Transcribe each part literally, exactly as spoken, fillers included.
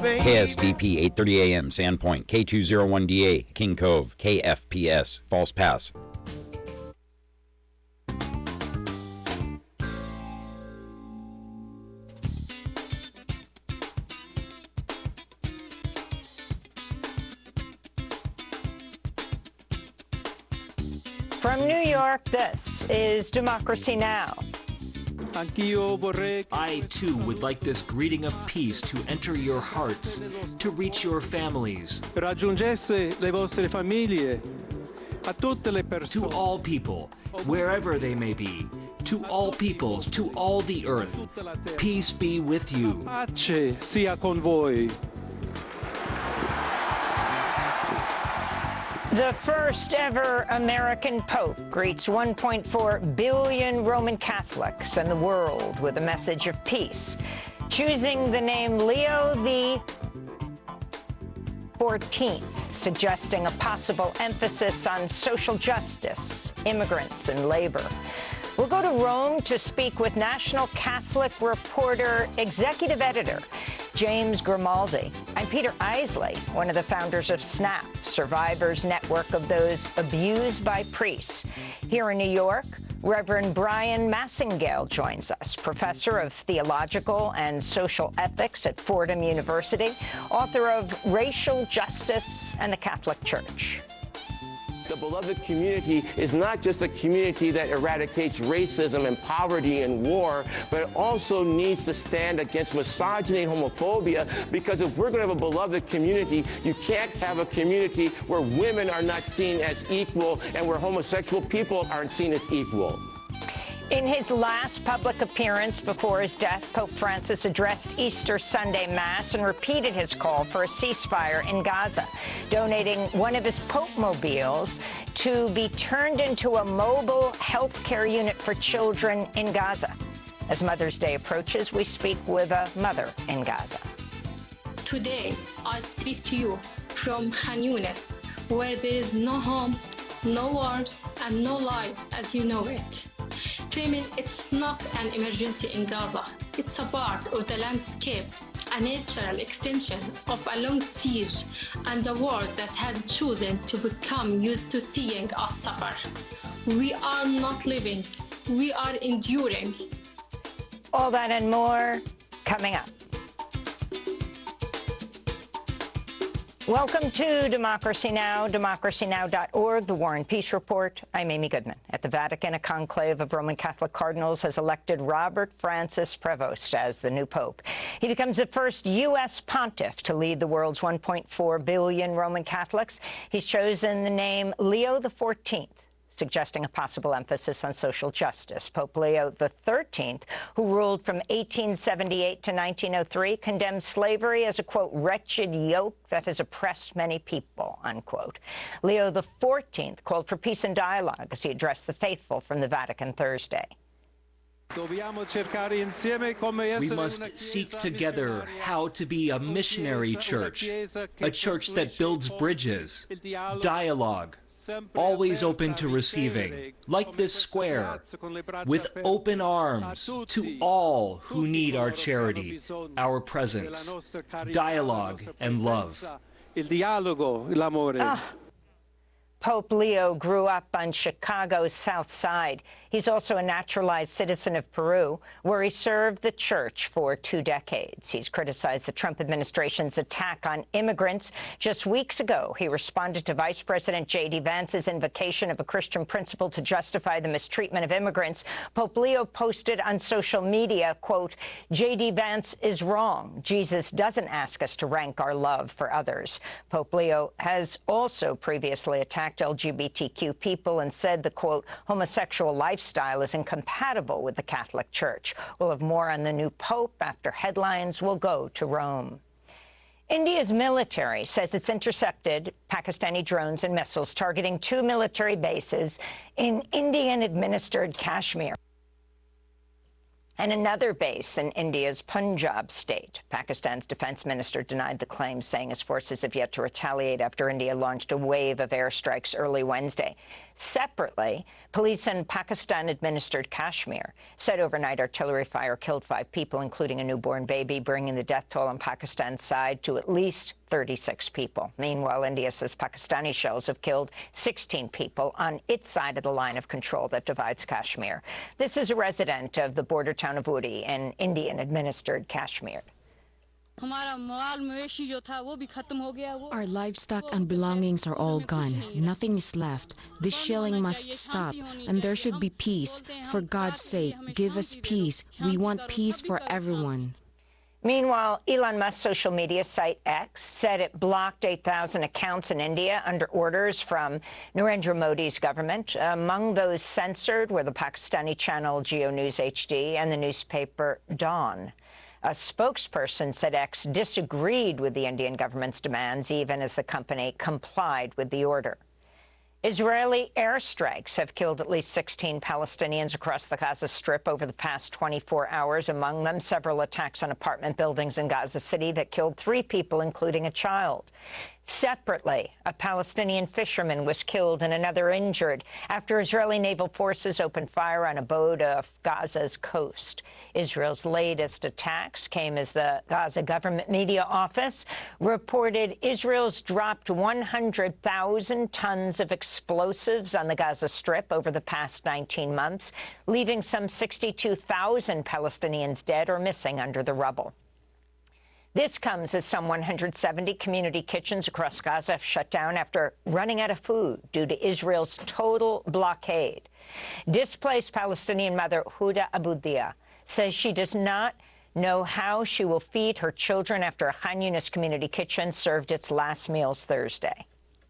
K S V P eight thirty A M, Sandpoint, K two oh one D A, King Cove, K F P S, False Pass. From New York, this is Democracy Now! I, too, would like this greeting of peace to enter your hearts, to reach your families. To all people, wherever they may be, to all peoples, to all the earth, peace be with you. Pace sia con voi. The first ever American Pope greets one point four billion Roman Catholics and the world with a message of peace, choosing the name Leo the fourteenth, suggesting a possible emphasis on social justice, immigrants, and labor. We'll go to Rome to speak with National Catholic Reporter Executive Editor James Grimaldi. I'm Peter Isley, one of the founders of SNAP, Survivors Network of Those Abused by Priests. Here in New York, Reverend Brian Massingale joins us, professor of theological and social ethics at Fordham University, author of Racial Justice and the Catholic Church. The beloved community is not just a community that eradicates racism and poverty and war, but it also needs to stand against misogyny and homophobia, because if we're going to have a beloved community, you can't have a community where women are not seen as equal and where homosexual people aren't seen as equal. In his last public appearance before his death, Pope Francis addressed Easter Sunday Mass and repeated his call for a ceasefire in Gaza, donating one of his Pope-mobiles to be turned into a mobile health care unit for children in Gaza. As Mother's Day approaches, we speak with a mother in Gaza. Today, I speak to you from Khan Yunis, where there is no home, no wars, and no life as you know it. Famine, it's not an emergency in Gaza. It's a part of the landscape, a natural extension of a long siege and a world that has chosen to become used to seeing us suffer. We are not living, we are enduring. All that and more coming up. Welcome to Democracy Now!, democracy now dot org, the War and Peace Report. I'm Amy Goodman. At the Vatican, a conclave of Roman Catholic cardinals has elected Robert Francis Prevost as the new pope. He becomes the first U S pontiff to lead the world's one point four billion Roman Catholics. He's chosen the name Leo the fourteenth. Suggesting a possible emphasis on social justice. Pope Leo the thirteenth, who ruled from eighteen seventy-eight to nineteen oh three, condemned slavery as a, quote, wretched yoke that has oppressed many people, unquote. Leo the fourteenth called for peace and dialogue as he addressed the faithful from the Vatican Thursday. We must seek together how to be a missionary church, a church that builds bridges, dialogue, always open to receiving, like this square, with open arms to all who need our charity, our presence, dialogue, and love. Ah. Pope Leo grew up on Chicago's South Side. He's also a naturalized citizen of Peru, where he served the church for two decades. He's criticized the Trump administration's attack on immigrants. Just weeks ago, he responded to Vice President J D Vance's invocation of a Christian principle to justify the mistreatment of immigrants. Pope Leo posted on social media, quote, J D Vance is wrong. Jesus doesn't ask us to rank our love for others. Pope Leo has also previously attacked L G B T Q people and said the, quote, homosexual lifestyle is incompatible with the Catholic Church. We'll have more on the new pope after headlines will go to Rome. India's military says it's intercepted Pakistani drones and missiles targeting two military bases in Indian-administered Kashmir. And another base in India's Punjab state. Pakistan's defense minister denied the claim, saying his forces have yet to retaliate after India launched a wave of airstrikes early Wednesday. Separately, police in Pakistan-administered Kashmir said overnight artillery fire killed five people, including a newborn baby, bringing the death toll on Pakistan's side to at least thirty-six people. Meanwhile, India says Pakistani shells have killed sixteen people on its side of the line of control that divides Kashmir. This is a resident of the border town of Uri in Indian-administered Kashmir. Our livestock and belongings are all gone. Nothing is left. This shelling must stop, and there should be peace. For God's sake, give us peace. We want peace for everyone. Meanwhile, Elon Musk's social media site X said it blocked eight thousand accounts in India under orders from Narendra Modi's government. Among those censored were the Pakistani channel Geo News H D and the newspaper Dawn. A spokesperson said X disagreed with the Indian government's demands, even as the company complied with the order. Israeli airstrikes have killed at least sixteen Palestinians across the Gaza Strip over the past twenty-four hours, among them several attacks on apartment buildings in Gaza City that killed three people, including a child. Separately, a Palestinian fisherman was killed and another injured after Israeli naval forces opened fire on a boat off Gaza's coast. Israel's latest attacks came as the Gaza government media office reported Israel's dropped one hundred thousand tons of explosives on the Gaza Strip over the past nineteen months, leaving some sixty-two thousand Palestinians dead or missing under the rubble. This comes as some one hundred seventy community kitchens across Gaza have shut down after running out of food due to Israel's total blockade. Displaced Palestinian mother Huda Abudia says she does not know how she will feed her children after a Khan Yunis community kitchen served its last meals Thursday.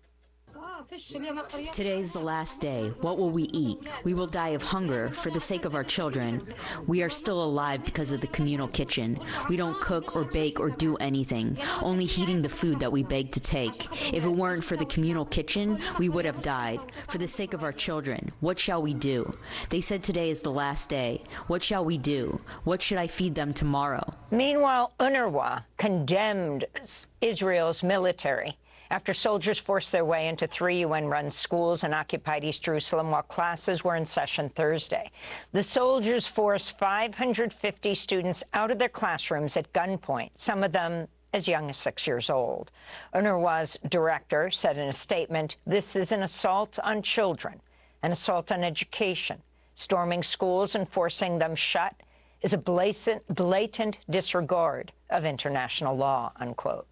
Today's the last day. What will we eat? We will die of hunger for the sake of our children. We are still alive because of the communal kitchen. We don't cook or bake or do anything, only heating the food that we beg to take. If it weren't for the communal kitchen, we would have died. For the sake of our children, what shall we do? They said today is the last day. What shall we do? What should I feed them tomorrow? Meanwhile, UNRWA condemned Israel's military after soldiers forced their way into three U N-run schools in occupied East Jerusalem while classes were in session Thursday. The soldiers forced five hundred fifty students out of their classrooms at gunpoint, some of them as young as six years old. UNRWA's director said in a statement, "This is an assault on children, an assault on education. Storming schools and forcing them shut is a blatant, blatant disregard of international law," unquote.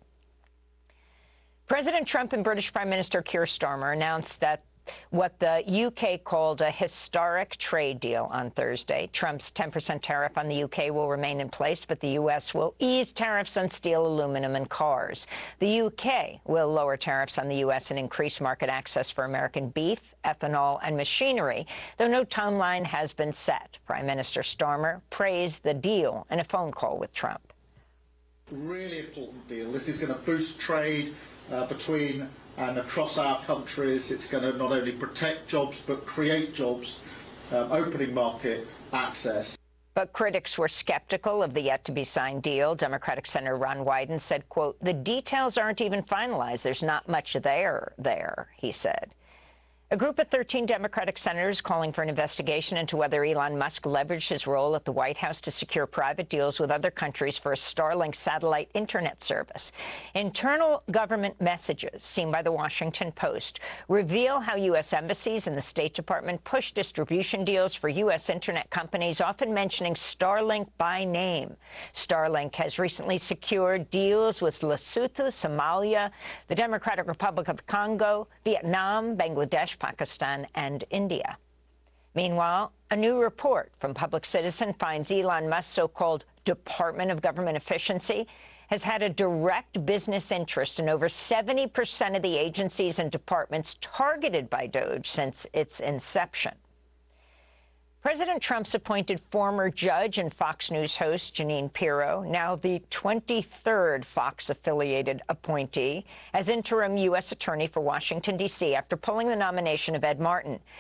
President Trump and British Prime Minister Keir Starmer announced that what the U K called a historic trade deal on Thursday. Trump's ten percent tariff on the U K will remain in place, but the U S will ease tariffs on steel, aluminum, and cars. The U K will lower tariffs on the U S and increase market access for American beef, ethanol, and machinery, though no timeline has been set. Prime Minister Starmer praised the deal in a phone call with Trump. Really important deal. This is going to boost trade Uh, between and across our countries. It's going to not only protect jobs but create jobs, um, opening market access. But critics were skeptical of the yet-to-be-signed deal. Democratic Senator Ron Wyden said, quote, "The details aren't even finalized. There's not much there, there," he said. A group of thirteen Democratic senators calling for an investigation into whether Elon Musk leveraged his role at the White House to secure private deals with other countries for a Starlink satellite internet service. Internal government messages seen by the Washington Post reveal how U S embassies and the State Department push distribution deals for U S internet companies, often mentioning Starlink by name. Starlink has recently secured deals with Lesotho, Somalia, the Democratic Republic of the Congo, Vietnam, Bangladesh, Pakistan, and India. Meanwhile, a new report from Public Citizen finds Elon Musk's so-called Department of Government Efficiency has had a direct business interest in over seventy percent of the agencies and departments targeted by DOGE since its inception. President Trump's appointed former judge and Fox News host Jeanine Pirro, now the twenty-third Fox-affiliated appointee, as interim U S attorney for Washington, D C after pulling the nomination of Ed Martin.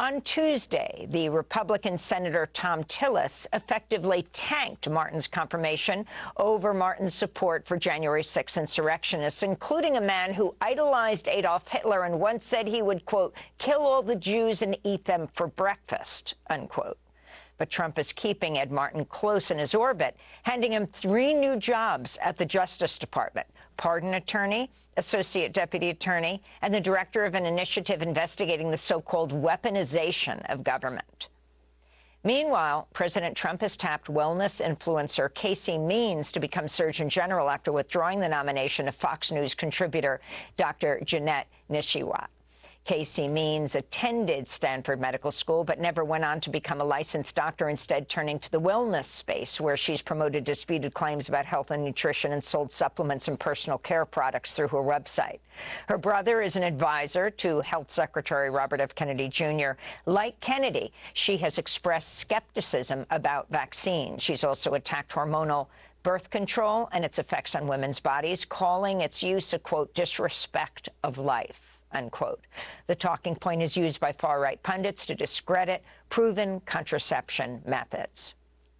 On Tuesday, the Republican Senator Thom Tillis effectively tanked Martin's confirmation over Martin's support for January sixth insurrectionists, including a man who idolized Adolf Hitler and once said he would, quote, kill all the Jews and eat them for breakfast, unquote. But Trump is keeping Ed Martin close in his orbit, handing him three new jobs at the Justice Department: pardon attorney, associate deputy attorney, and the director of an initiative investigating the so-called weaponization of government. Meanwhile, President Trump has tapped wellness influencer Casey Means to become Surgeon General after withdrawing the nomination of Fox News contributor Doctor Jeanette Nishiwat. Casey Means attended Stanford Medical School but never went on to become a licensed doctor, instead turning to the wellness space, where she's promoted disputed claims about health and nutrition and sold supplements and personal care products through her website. Her brother is an advisor to Health Secretary Robert F. Kennedy Junior Like Kennedy, she has expressed skepticism about vaccines. She's also attacked hormonal birth control and its effects on women's bodies, calling its use a, quote, disrespect of life, unquote. The talking point is used by far-right pundits to discredit proven contraception methods.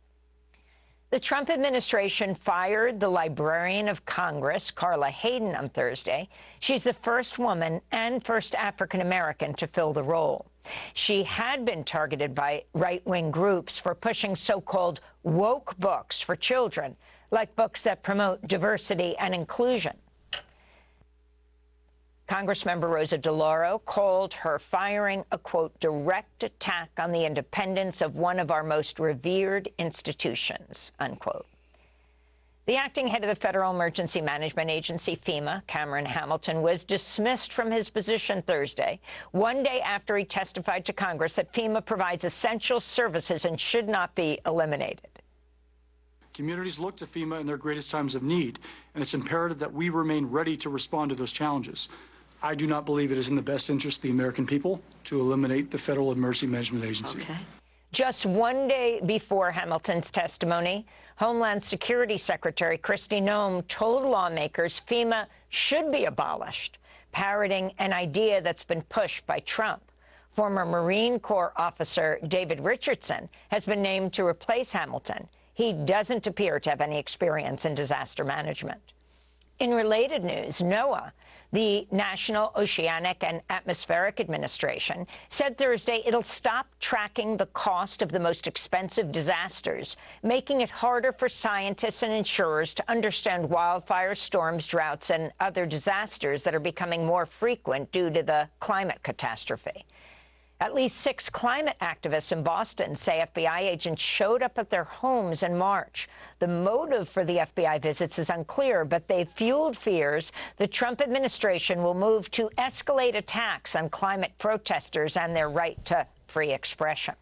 The Trump administration fired the Librarian of Congress, Carla Hayden, on Thursday. She's the first woman and first African-American to fill the role. She had been targeted by right-wing groups for pushing so-called woke books for children, like books that promote diversity and inclusion. Congressmember Rosa DeLauro called her firing a, quote, direct attack on the independence of one of our most revered institutions, unquote. The acting head of the Federal Emergency Management Agency, FEMA, Cameron Hamilton, was dismissed from his position Thursday, one day after he testified to Congress that FEMA provides essential services and should not be eliminated. Communities look to FEMA in their greatest times of need, and it's imperative that we remain ready to respond to those challenges. I do not believe it is in the best interest of the American people to eliminate the Federal Emergency Management Agency. Okay. Just one day before Hamilton's testimony, Homeland Security Secretary Kristi Noem told lawmakers FEMA should be abolished, parroting an idea that's been pushed by Trump. Former Marine Corps officer David Richardson has been named to replace Hamilton. He doesn't appear to have any experience in disaster management. In related news, NOAA, the National Oceanic and Atmospheric Administration, said Thursday it'll stop tracking the cost of the most expensive disasters, making it harder for scientists and insurers to understand wildfires, storms, droughts, and other disasters that are becoming more frequent due to the climate catastrophe. At least six climate activists in Boston say F B I agents showed up at their homes in March. The motive for the F B I visits is unclear, but they've fueled fears the Trump administration will move to escalate attacks on climate protesters and their right to free expression.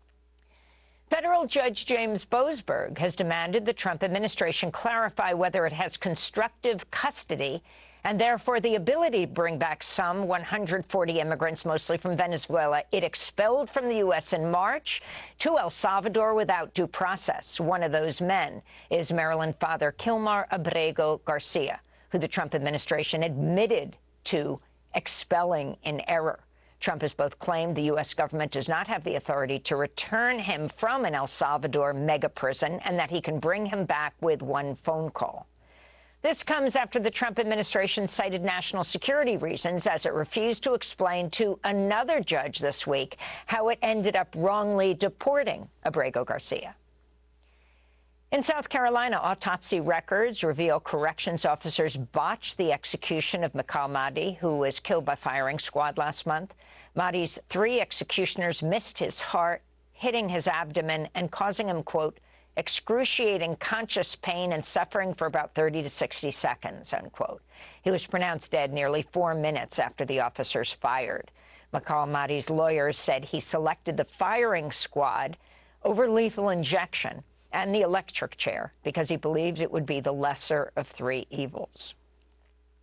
Federal Judge James Boasberg has demanded the Trump administration clarify whether it has constructive custody and therefore the ability to bring back some one hundred forty immigrants, mostly from Venezuela, it expelled from the U S in March to El Salvador without due process. One of those men is Maryland Father Kilmar Abrego Garcia, who the Trump administration admitted to expelling in error. Trump has both claimed the U S government does not have the authority to return him from an El Salvador mega prison and that he can bring him back with one phone call. This comes after the Trump administration cited national security reasons as it refused to explain to another judge this week how it ended up wrongly deporting Abrego Garcia. In South Carolina, autopsy records reveal corrections officers botched the execution of Michal Mahdi, who was killed by firing squad last month. Mahdi's three executioners missed his heart, hitting his abdomen and causing him, quote, excruciating conscious pain and suffering for about thirty to sixty seconds, unquote. He was pronounced dead nearly four minutes after the officers fired. Michal Mahdi's lawyers said he selected the firing squad over lethal injection and the electric chair because he believed it would be the lesser of three evils.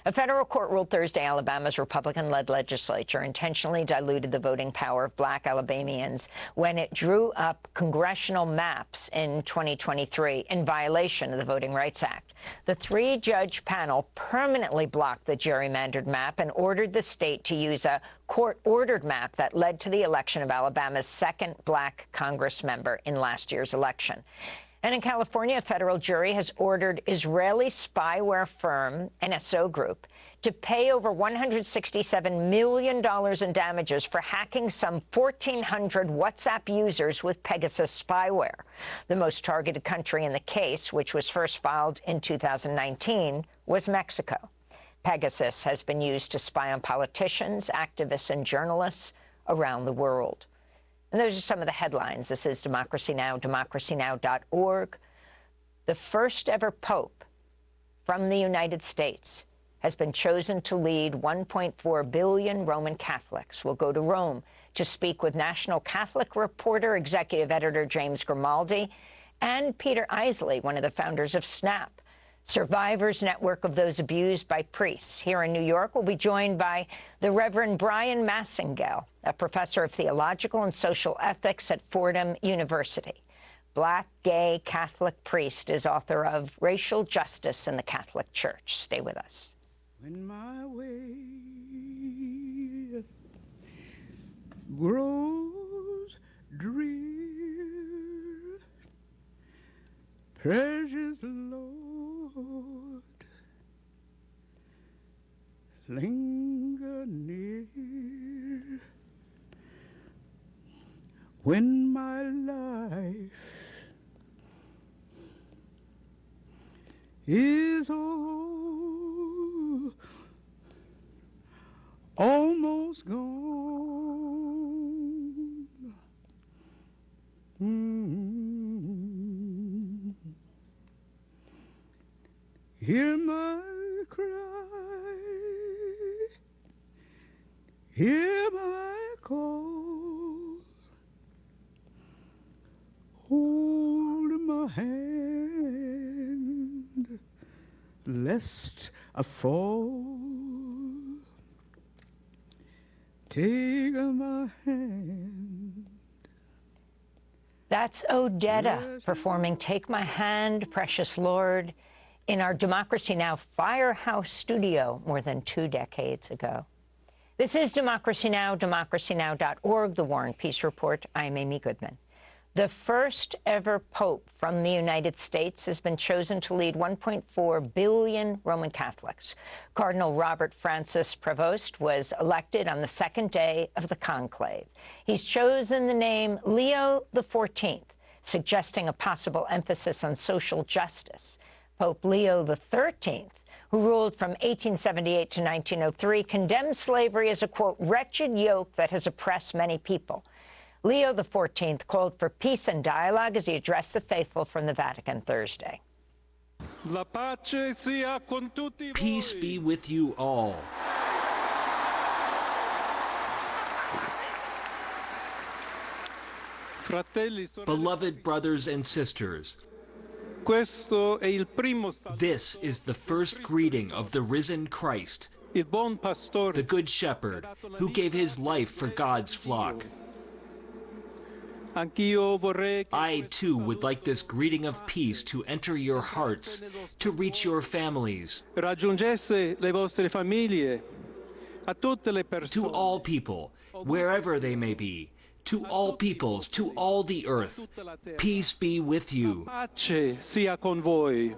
A federal court ruled Thursday Alabama's Republican-led legislature intentionally diluted the voting power of black Alabamians when it drew up congressional maps in twenty twenty-three in violation of the Voting Rights Act. The three-judge panel permanently blocked the gerrymandered map and ordered the state to use a court-ordered map that led to the election of Alabama's second black Congress member in last year's election. And in California, a federal jury has ordered Israeli spyware firm N S O Group to pay over one hundred sixty-seven million dollars in damages for hacking some fourteen hundred WhatsApp users with Pegasus spyware. The most targeted country in the case, which was first filed in two thousand nineteen, was Mexico. Pegasus has been used to spy on politicians, activists, and journalists around the world. And those are some of the headlines. This is Democracy Now!, democracy now dot org. The first ever pope from the United States has been chosen to lead one point four billion Roman Catholics. Will go to Rome to speak with National Catholic Reporter, executive editor James Grimaldi, and Peter Isley, one of the founders of SNAP, Survivors Network of those abused by priests. Here in New York, we'll be joined by the Reverend Brian Massingale, a professor of theological and social ethics at Fordham University. Black, gay, Catholic priest is author of Racial Justice in the Catholic Church. Stay with us. When my way grows drear, precious Lord, linger near. When my life is all, almost gone, mm-hmm. Hear my cry, hear my call, hold my hand, lest I fall. Take my hand. That's Odetta performing Take My Hand, Precious Lord, in our Democracy Now! Firehouse studio more than two decades ago. This is Democracy Now!, democracy now dot org, the War and Peace Report. I'm Amy Goodman. The first ever pope from the United States has been chosen to lead one point four billion Roman Catholics. Cardinal Robert Francis Prevost was elected on the second day of the conclave. He's chosen the name Leo the fourteenth, suggesting a possible emphasis on social justice. Pope Leo the thirteenth, who ruled from eighteen seventy-eight to nineteen oh three, condemned slavery as a, quote, wretched yoke that has oppressed many people. Leo the fourteenth called for peace and dialogue as he addressed the faithful from the Vatican Thursday. La pace sia con tutti voi. Peace be with you all. Fratelli, sorelle, Beloved brothers and sisters, questo è il primo saluto. this is the first greeting of the risen Christ, Il buon pastore, the Good Shepherd, who gave his life for God's flock. Anch'io vorrei che I, too, would like this greeting of peace to enter your hearts, to reach your families, raggiungesse le vostre famiglie, a tutte le persone. to all people, wherever they may be, to all peoples, to all the earth. Peace be with you. Pace sia con voi.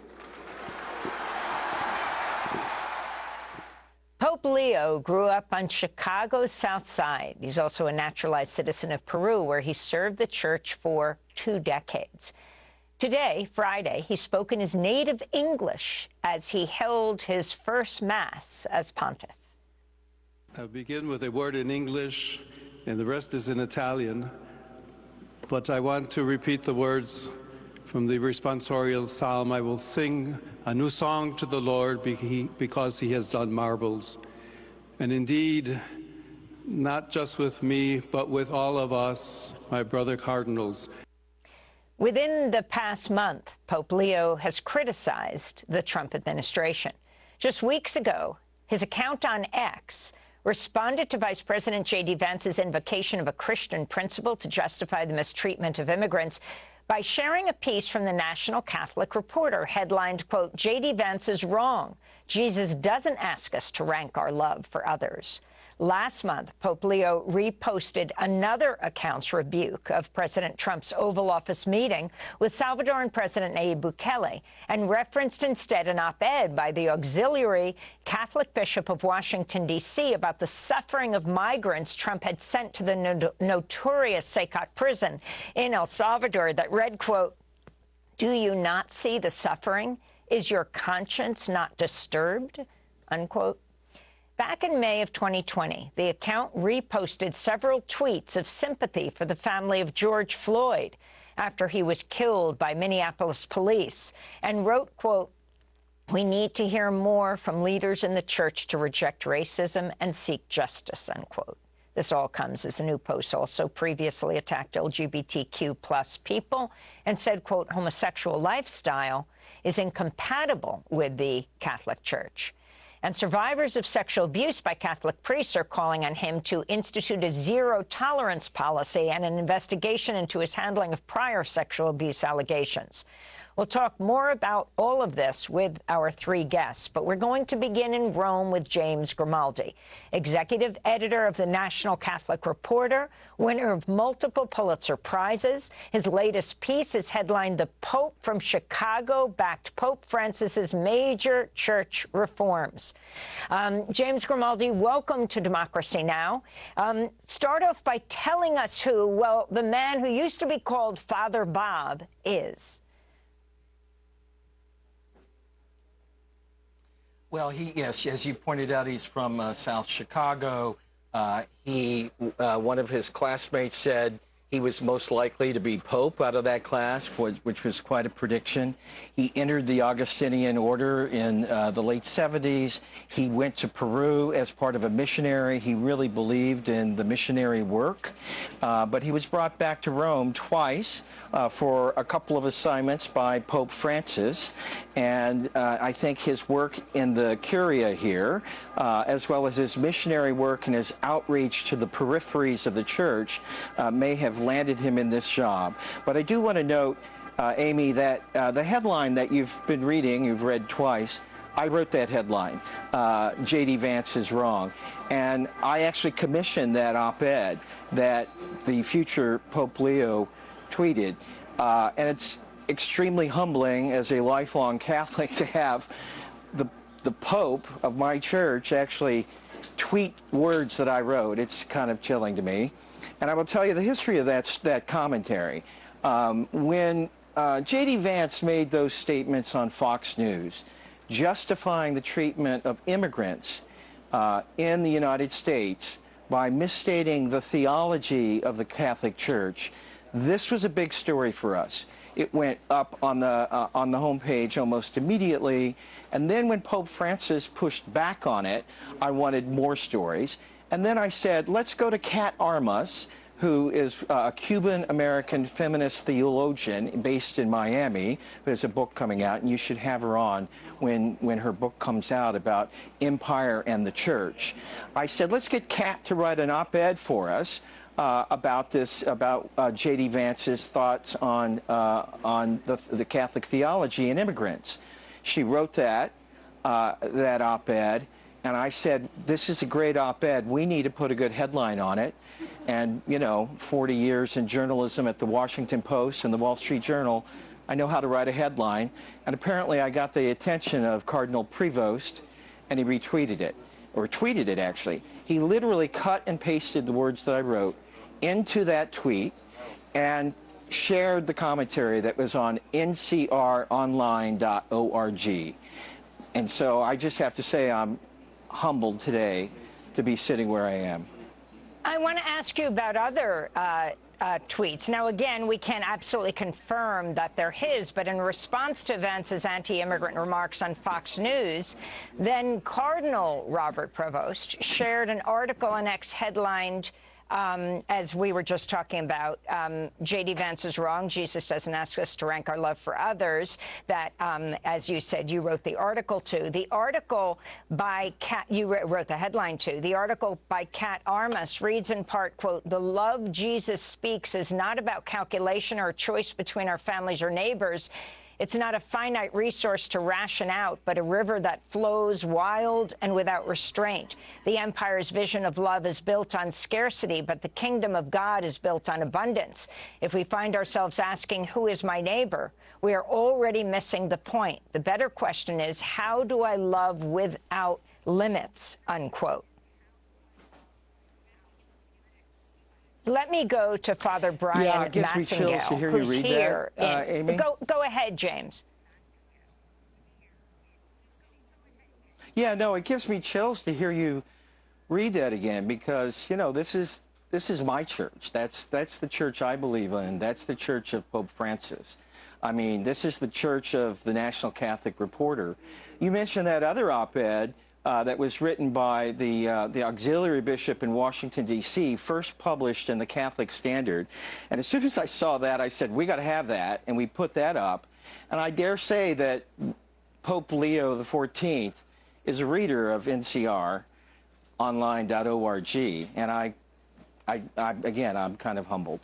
Pope Leo grew up on Chicago's South Side. He's also a naturalized citizen of Peru, where he served the church for two decades. Today, Friday, he spoke in his native English as he held his first Mass as pontiff. I'll begin with a word in English, and the rest is in Italian. But I want to repeat the words from the responsorial psalm. I will sing a new song to the Lord because he has done marvels. And indeed, not just with me, but with all of us, my brother cardinals. Within the past month, Pope Leo has criticized the Trump administration. Just weeks ago, his account on X responded to Vice President J D Vance's invocation of a Christian principle to justify the mistreatment of immigrants by sharing a piece from the National Catholic Reporter headlined, quote, J D Vance is wrong. Jesus doesn't ask us to rank our love for others. Last month, Pope Leo reposted another account's rebuke of President Trump's Oval Office meeting with Salvadoran President Nayib Bukele and referenced instead an op-ed by the auxiliary Catholic Bishop of Washington, D C about the suffering of migrants Trump had sent to the no notorious Secot prison in El Salvador that read, quote, do you not see the suffering? Is your conscience not disturbed? Unquote. Back in May of twenty twenty, the account reposted several tweets of sympathy for the family of George Floyd after he was killed by Minneapolis police and wrote, quote, we need to hear more from leaders in the church to reject racism and seek justice, unquote. This all comes as the new post also previously attacked L G B T Q plus people and said, quote, homosexual lifestyle is incompatible with the Catholic Church. And survivors of sexual abuse by Catholic priests are calling on him to institute a zero-tolerance policy and an investigation into his handling of prior sexual abuse allegations. We'll talk more about all of this with our three guests, but we're going to begin in Rome with James Grimaldi, executive editor of the National Catholic Reporter, winner of multiple Pulitzer Prizes. His latest piece is headlined, The Pope from Chicago Backed Pope Francis's Major Church Reforms. Um, James Grimaldi, welcome to Democracy Now! Um, start off by telling us who, well, the man who used to be called Father Bob is. Well, he, yes, as you've pointed out, he's from uh, South Chicago. Uh, he, uh, one of his classmates said he was most likely to be Pope out of that class, which was quite a prediction. He entered the Augustinian order in uh, the late seventies. He went to Peru as part of a missionary. He really believed in the missionary work, uh, but he was brought back to Rome twice uh, for a couple of assignments by Pope Francis. And uh, I think his work in the Curia here, uh, as well as his missionary work and his outreach to the peripheries of the church, uh, may have landed him in this job. But I do want to note, uh, Amy, that uh, the headline that you've been reading, you've read twice, I wrote that headline, uh, J D Vance is wrong. And I actually commissioned that op-ed that the future Pope Leo tweeted. Uh, and it's extremely humbling as a lifelong Catholic to have the, the Pope of my church actually tweet words that I wrote. It's kind of chilling to me. And I will tell you the history of that, that commentary. Um, when uh, J D Vance made those statements on Fox News, justifying the treatment of immigrants uh, in the United States by misstating the theology of the Catholic Church, this was a big story for us. It went up on the, uh, on the homepage almost immediately. And then when Pope Francis pushed back on it, I wanted more stories. And then I said, let's go to Kat Armas, who is a Cuban-American feminist theologian based in Miami, who has a book coming out, and you should have her on when, when her book comes out about empire and the church. I said, let's get Kat to write an op-ed for us uh, about this, about uh, J D Vance's thoughts on, uh, on the, the Catholic theology and immigrants. She wrote that, uh, that op-ed. And I said, this is a great op-ed. We need to put a good headline on it. And, you know, forty years in journalism at the Washington Post and the Wall Street Journal, I know how to write a headline. And apparently I got the attention of Cardinal Prevost, and he retweeted it, or tweeted it, actually. He literally cut and pasted the words that I wrote into that tweet and shared the commentary that was on N C R online dot org. And so I just have to say I'm humbled today to be sitting where I am. I want to ask you about other uh, uh, tweets. Now, again, we can't absolutely confirm that they're his, but in response to Vance's anti-immigrant remarks on Fox News, then Cardinal Robert Prevost shared an article on X headlined, um, as we were just talking about, um, J D. Vance is wrong. Jesus doesn't ask us to rank our love for others. That, um, as you said, you wrote the article to. The article by Kat, you wrote the headline to. The article by Kat Armas reads in part, quote, "The love Jesus speaks is not about calculation or a choice between our families or neighbors. It's not a finite resource to ration out, but a river that flows wild and without restraint. The empire's vision of love is built on scarcity, but the kingdom of God is built on abundance. If we find ourselves asking, who is my neighbor, we are already missing the point. The better question is, how do I love without limits," unquote. Let me go to Father Brian Yeah, it gives me chills to hear you who's read here. that, uh, in- Amy. Go, go ahead, James. Yeah, no, it gives me chills to hear you read that again, because, you know, this is this is my church. That's that's the church I believe in. That's the church of Pope Francis. I mean, this is the church of the National Catholic Reporter. You mentioned that other op-ed Uh, that was written by the uh, the auxiliary bishop in Washington, D C, first published in the Catholic Standard. And as soon as I saw that, I said, we got to have that, and we put that up. And I dare say that Pope Leo the fourteenth is a reader of N C R online dot org, and I, I, I, again, I'm kind of humbled.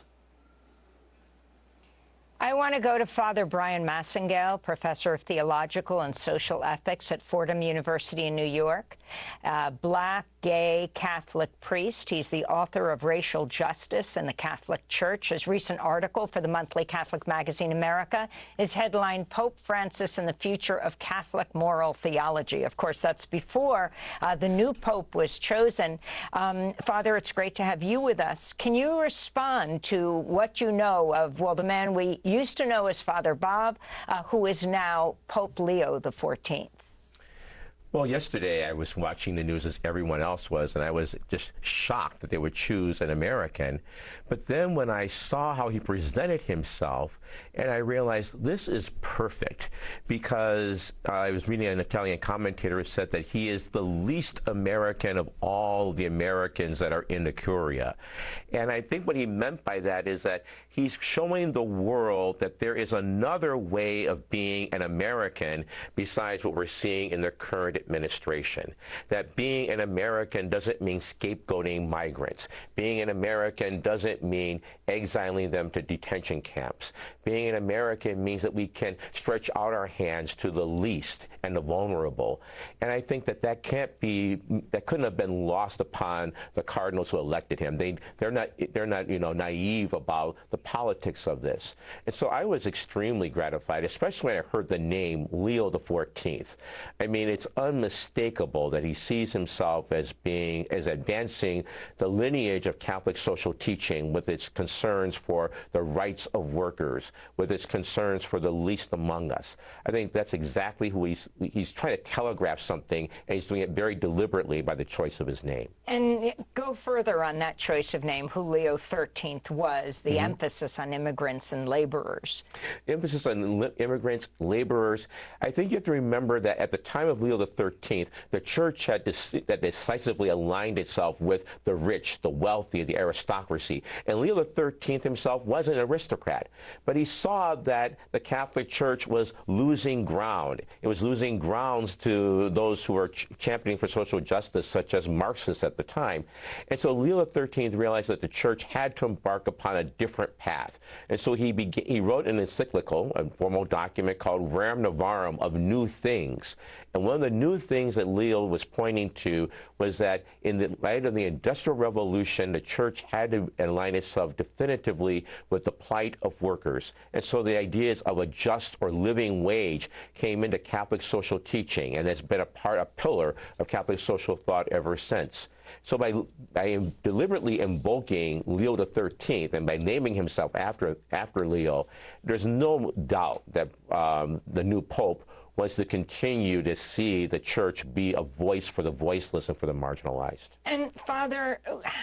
I want to go to Father Brian Massengale, professor of theological and social ethics at Fordham University in New York, uh, black, gay, Catholic priest. He's the author of Racial Justice in the Catholic Church. His recent article for the monthly Catholic magazine America is headlined Pope Francis and the Future of Catholic Moral Theology. Of course, that's before uh, the new pope was chosen. Um, Father, it's great to have you with us. Can you respond to what you know of, well, the man we used to know as Father Bob, uh, who is now Pope Leo the fourteenth? Well, yesterday I was watching the news as everyone else was, and I was just shocked that they would choose an American. But then when I saw how he presented himself, and I realized this is perfect, because uh, I was reading an Italian commentator who said that he is the least American of all the Americans that are in the Curia. And I think what he meant by that is that he's showing the world that there is another way of being an American besides what we're seeing in the current administration. That being an American doesn't mean scapegoating migrants. Being an American doesn't mean exiling them to detention camps. Being an American means that we can stretch out our hands to the least and the vulnerable. And I think that that can't be, that couldn't have been lost upon the cardinals who elected him. They, they're not, they're not, you know, naive about the politics of this. And so I was extremely gratified, especially when I heard the name Leo the fourteenth. I mean, it's unmistakable that he sees himself as being, as advancing the lineage of Catholic social teaching with its concerns for the rights of workers, with its concerns for the least among us. I think that's exactly who he's, he's trying to telegraph something, and he's doing it very deliberately by the choice of his name. And go further on that choice of name, who Leo the thirteenth was, the Mm-hmm. emphasis on immigrants and laborers. Emphasis on li- immigrants, laborers. I think you have to remember that at the time of Leo the thirteenth, the church had dec- that decisively aligned itself with the rich, the wealthy, the aristocracy. And Leo the thirteenth himself was an aristocrat, but he saw that the Catholic Church was losing ground. It was losing grounds to those who were ch- championing for social justice, such as Marxists at the time. And so Leo the thirteenth realized that the church had to embark upon a different path. And so he began, he wrote an encyclical, a formal document called Rerum Novarum, of new things. And one of the new things that Leo was pointing to was that in the light of the Industrial Revolution, the church had to align itself definitively with the plight of workers. And so the ideas of a just or living wage came into Catholic social teaching, and has been a part, a pillar of Catholic social thought ever since. So by, by deliberately invoking Leo the thirteenth and by naming himself after, after Leo, there's no doubt that um, the new Pope wants to continue to see the church be a voice for the voiceless and for the marginalized. And Father,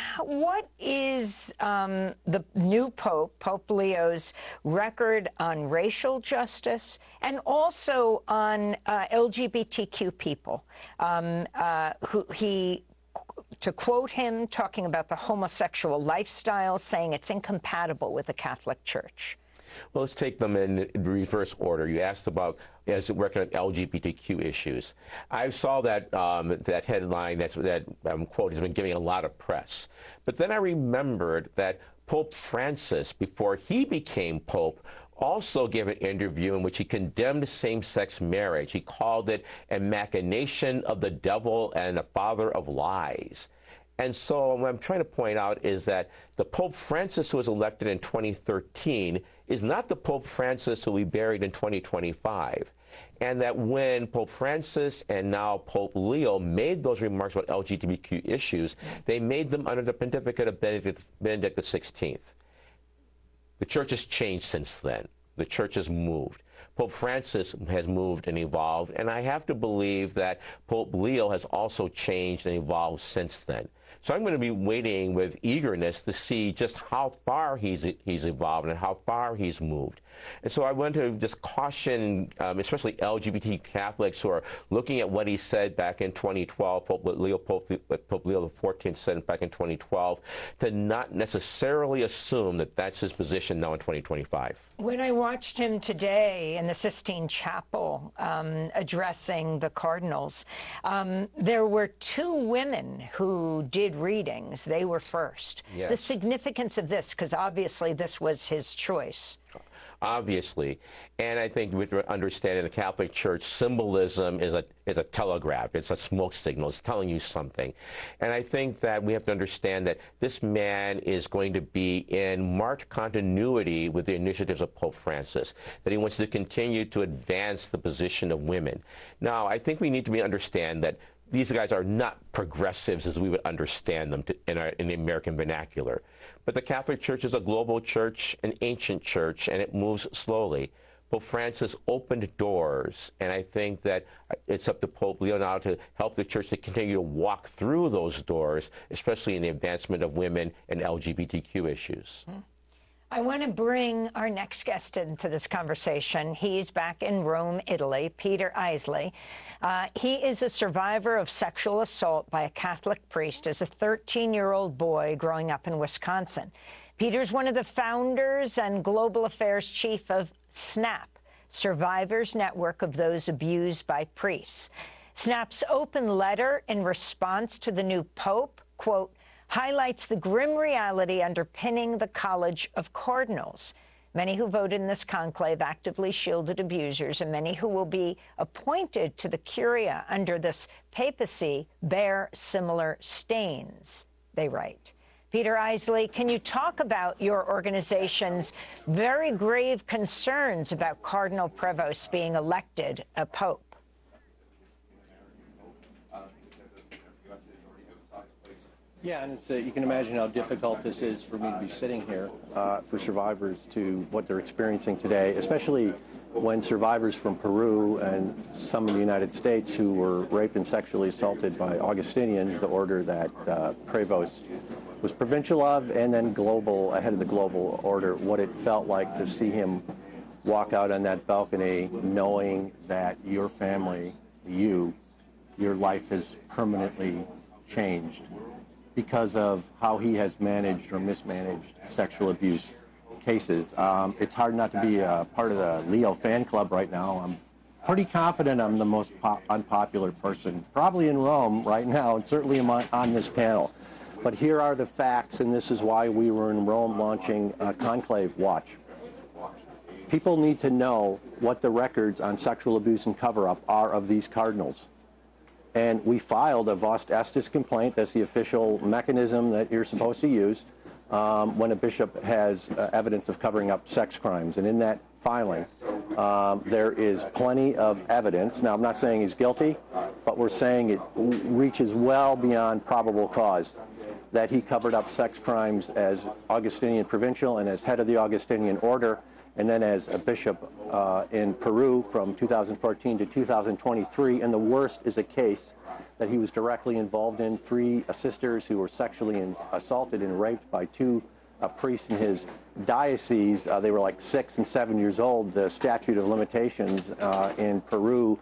what is um, the new Pope, Pope Leo's, record on racial justice and also on uh, L G B T Q people, um, uh, who he to quote him talking about the homosexual lifestyle, saying it's incompatible with the Catholic Church. Well, let's take them in reverse order. You asked about as working on L G B T Q issues. I saw that um, that headline, that's, that um, quote has been getting a lot of press. But then I remembered that Pope Francis, before he became Pope, also gave an interview in which he condemned same-sex marriage. He called it a machination of the devil and a father of lies. And so what I'm trying to point out is that the Pope Francis who was elected in twenty thirteen is not the Pope Francis who we buried in twenty twenty-five. And that when Pope Francis and now Pope Leo made those remarks about L G B T Q issues, they made them under the pontificate of Benedict, Benedict the sixteenth. The church has changed since then. The church has moved. Pope Francis has moved and evolved, and I have to believe that Pope Leo has also changed and evolved since then. So I'm going to be waiting with eagerness to see just how far he's he's evolved and how far he's moved. And so I want to just caution, um, especially L G B T Catholics who are looking at what he said back in twenty twelve, Pope Leo, Pope, Pope Leo the fourteenth said back in twenty twelve, to not necessarily assume that that's his position now in twenty twenty-five. When I watched him today in the Sistine Chapel um, addressing the cardinals, um, there were two women who did readings. They were first. Yes. The significance of this, because obviously this was his choice. Obviously, and I think with understanding the Catholic Church, symbolism is a is a telegraph. It's a smoke signal. It's telling you something. And I think that we have to understand that this man is going to be in marked continuity with the initiatives of Pope Francis, that he wants to continue to advance the position of women. Now, I think we need to be understand that these guys are not progressives as we would understand them to, in, our, in the American vernacular. But the Catholic Church is a global church, an ancient church, and it moves slowly. Pope Francis opened doors, and I think that it's up to Pope Leo now to help the church to continue to walk through those doors, especially in the advancement of women and L G B T Q issues. Mm-hmm. I want to bring our next guest into this conversation. He's back in Rome, Italy, Peter Eisley. Uh, he is a survivor of sexual assault by a Catholic priest as a thirteen-year-old boy growing up in Wisconsin. Peter's one of the founders and global affairs chief of SNAP, Survivors Network of Those Abused by Priests. SNAP's open letter in response to the new pope, quote, highlights the grim reality underpinning the College of Cardinals. Many who voted in this conclave actively shielded abusers, and many who will be appointed to the curia under this papacy bear similar stains, they write. Peter Eisley, can you talk about your organization's very grave concerns about Cardinal Prevost being elected a pope? Yeah, and it's, uh, you can imagine how difficult this is for me to be sitting here uh, for survivors to what they're experiencing today, especially when survivors from Peru and some in the United States who were raped and sexually assaulted by Augustinians, the order that uh, Prevost was provincial of, and then global, ahead of the global order, what it felt like to see him walk out on that balcony knowing that your family, you, your life has permanently changed because of how he has managed or mismanaged sexual abuse cases. Um, it's hard not to be a part of the Leo fan club right now. I'm pretty confident I'm the most pop unpopular person, probably in Rome right now, and certainly on, on this panel. But here are the facts, and this is why we were in Rome launching uh, Conclave Watch. People need to know what the records on sexual abuse and cover-up are of these cardinals. And we filed a Vost Estis complaint. That's the official mechanism that you're supposed to use um, when a bishop has uh, evidence of covering up sex crimes. And in that filing, um, there is plenty of evidence. Now, I'm not saying he's guilty, but we're saying it reaches well beyond probable cause that he covered up sex crimes as Augustinian provincial and as head of the Augustinian order, and then as a bishop uh, in Peru from two thousand fourteen to two thousand twenty-three. And the worst is a case that he was directly involved in, three uh, sisters who were sexually in, assaulted and raped by two uh, priests in his diocese. Uh, they were like six and seven years old. The statute of limitations uh, in Peru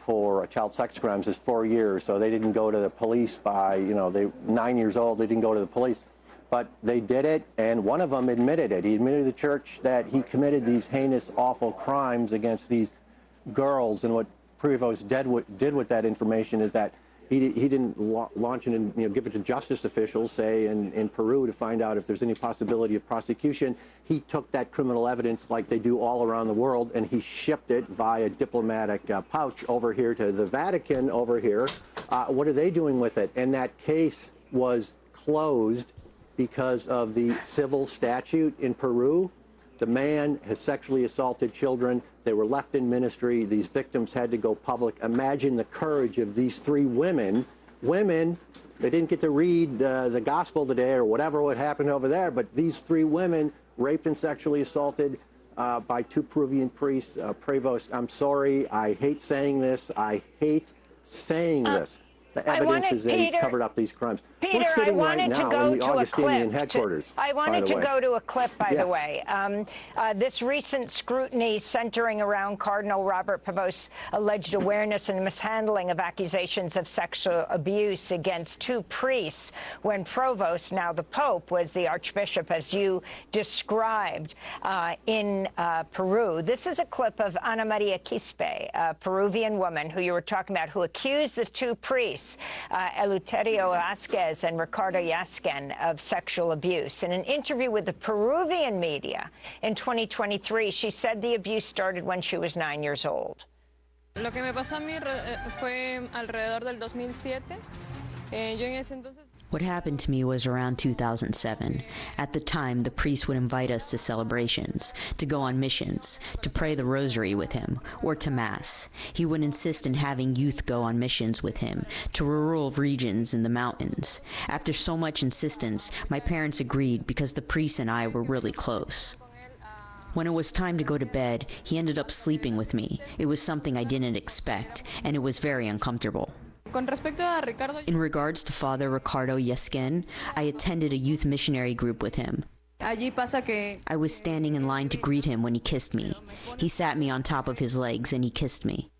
for child sex crimes is four years, so they didn't go to the police by, you know, they nine years old, they didn't go to the police. But they did it, and one of them admitted it. He admitted to the church that he committed these heinous, awful crimes against these girls. And what Prevost did with, did with that information is that he, he didn't la launch it and, you know, give it to justice officials, say, in, in Peru to find out if there's any possibility of prosecution. He took that criminal evidence like they do all around the world, and he shipped it via diplomatic uh, pouch over here to the Vatican over here. Uh, what are they doing with it? And that case was closed because of the civil statute in Peru. The man has sexually assaulted children. They were left in ministry. These victims had to go public. Imagine the courage of these three women. Women, they didn't get to read uh, the gospel today or whatever what happened over there, but these three women raped and sexually assaulted uh, by two Peruvian priests. Uh, Prevost, I'm sorry. I hate saying this. I hate saying uh, this. The evidence wanted, is that Peter, he covered up these crimes. Peter, We're sitting I wanted right to now go in the to Augustinian a clip. headquarters. To, I wanted to way. go to a clip, by yes. the way. Um, uh, this recent scrutiny centering around Cardinal Robert Provost's alleged awareness and mishandling of accusations of sexual abuse against two priests when Provost, now the Pope, was the Archbishop, as you described, uh, in uh, Peru. This is a clip of Ana Maria Quispe, a Peruvian woman who you were talking about, who accused the two priests, uh, Eleuterio Vázquez and Ricardo Yasken, of sexual abuse. In an interview with the Peruvian media in twenty twenty-three, she said the abuse started when she was nine years old. Lo que me pasó a mí fue alrededor del dos mil siete. Eh, yo en ese entonces What happened to me was around two thousand seven. At the time, the priest would invite us to celebrations, to go on missions, to pray the rosary with him, or to Mass. He would insist in having youth go on missions with him, to rural regions in the mountains. After so much insistence, my parents agreed because the priest and I were really close. When it was time to go to bed, he ended up sleeping with me. It was something I didn't expect, and it was very uncomfortable. Con respecto a Ricardo, In regards to Father Ricardo Yasken, I attended a youth missionary group with him. allí pasa que I was standing in line to greet him when he kissed me. He sat me on top of his legs and he kissed me.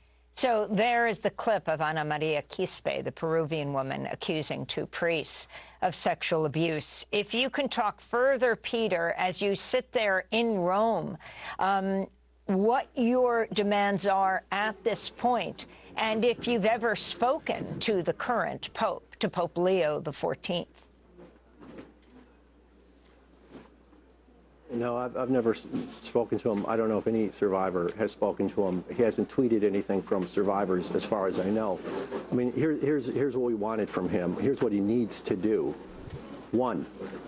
So there is the clip of Ana Maria Quispe, the Peruvian woman accusing two priests of sexual abuse. If you can talk further, Peter, as you sit there in Rome, um, what your demands are at this point, and if you've ever spoken to the current Pope, to Pope Leo the fourteenth. No, I've, I've never spoken to him. I don't know if any survivor has spoken to him. He hasn't tweeted anything from survivors, as far as I know. I mean, here, here's, here's what we wanted from him. Here's what he needs to do. One,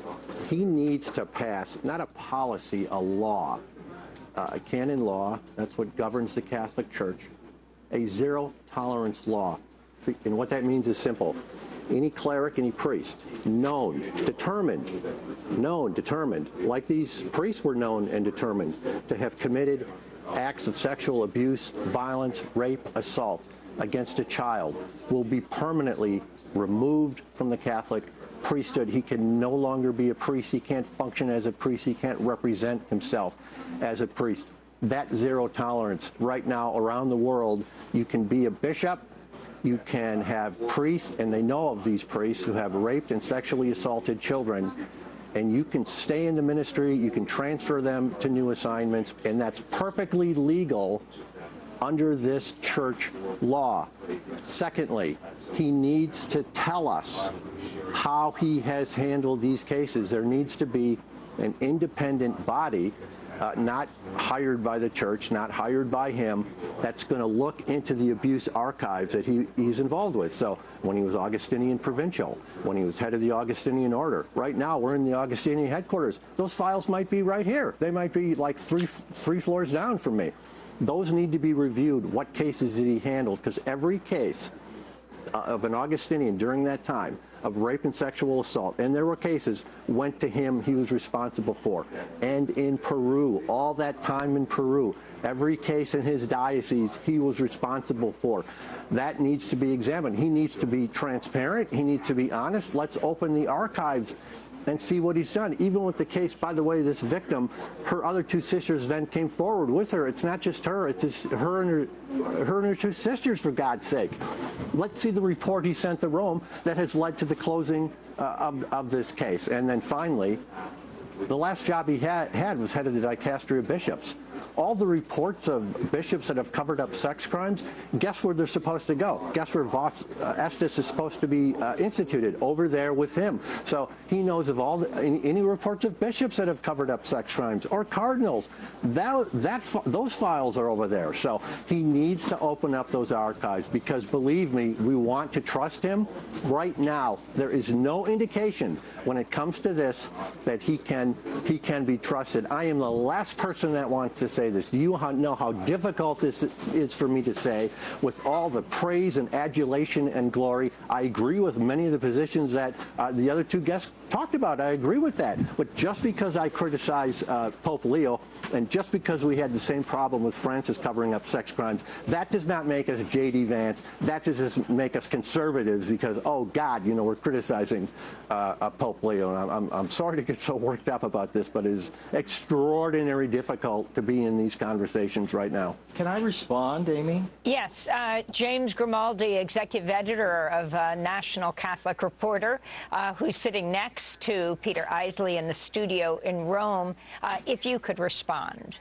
he needs to pass, not a policy, a law, uh, a canon law. That's what governs the Catholic Church. A zero-tolerance law. And what that means is simple. Any cleric, any priest, known, determined, known, determined, like these priests were known and determined to have committed acts of sexual abuse, violence, rape, assault against a child, will be permanently removed from the Catholic priesthood. He can no longer be a priest. He can't function as a priest. He can't represent himself as a priest. That zero tolerance right now around the world, you can be a bishop, you can have priests, and they know of these priests who have raped and sexually assaulted children, and you can stay in the ministry, you can transfer them to new assignments, and that's perfectly legal under this church law. Secondly, he needs to tell us how he has handled these cases. There needs to be an independent body, Uh, not hired by the church, not hired by him, that's going to look into the abuse archives that he, he's involved with. So when he was Augustinian Provincial, when he was head of the Augustinian Order, right now we're in the Augustinian headquarters. Those files might be right here. They might be like three, three floors down from me. Those need to be reviewed. What cases did he handle? Because every case uh, of an Augustinian during that time of rape and sexual assault, and there were cases, went to him, he was responsible for. And in Peru, all that time in Peru, every case in his diocese, he was responsible for. That needs to be examined. He needs to be transparent. He needs to be honest. Let's open the archives and see what he's done. Even with the case, by the way, this victim, her other two sisters then came forward with her. It's not just her, it's just her and her, her and her two sisters, for God's sake. Let's see the report he sent to Rome that has led to the closing uh, of, of this case. And then finally, the last job he had, had was head of the Dicastery of Bishops. All the reports of bishops that have covered up sex crimes, guess where they're supposed to go? Guess where Vos uh, Estes is supposed to be uh, instituted? Over there with him. So he knows of all the, any, any reports of bishops that have covered up sex crimes or cardinals. That, that those files are over there. So he needs to open up those archives because, believe me, we want to trust him. Right now, there is no indication when it comes to this that he can he can be trusted. I am the last person that wants to say this. Do you know how difficult this is for me to say with all the praise and adulation and glory? I agree with many of the positions that uh, the other two guests talked about. I agree with that. But just because I criticize uh, Pope Leo and just because we had the same problem with Francis covering up sex crimes, that does not make us J D Vance. That doesn't make us conservatives because, oh, God, you know, we're criticizing uh, uh, Pope Leo. And I'm, I'm, I'm sorry to get so worked up about this, but it is extraordinarily difficult to be in these conversations right now. Can I respond, Amy? Yes. Uh, James Grimaldi, executive editor of uh, National Catholic Reporter, uh, who's sitting next to Peter Eisley in the studio in Rome. Uh, if you could respond.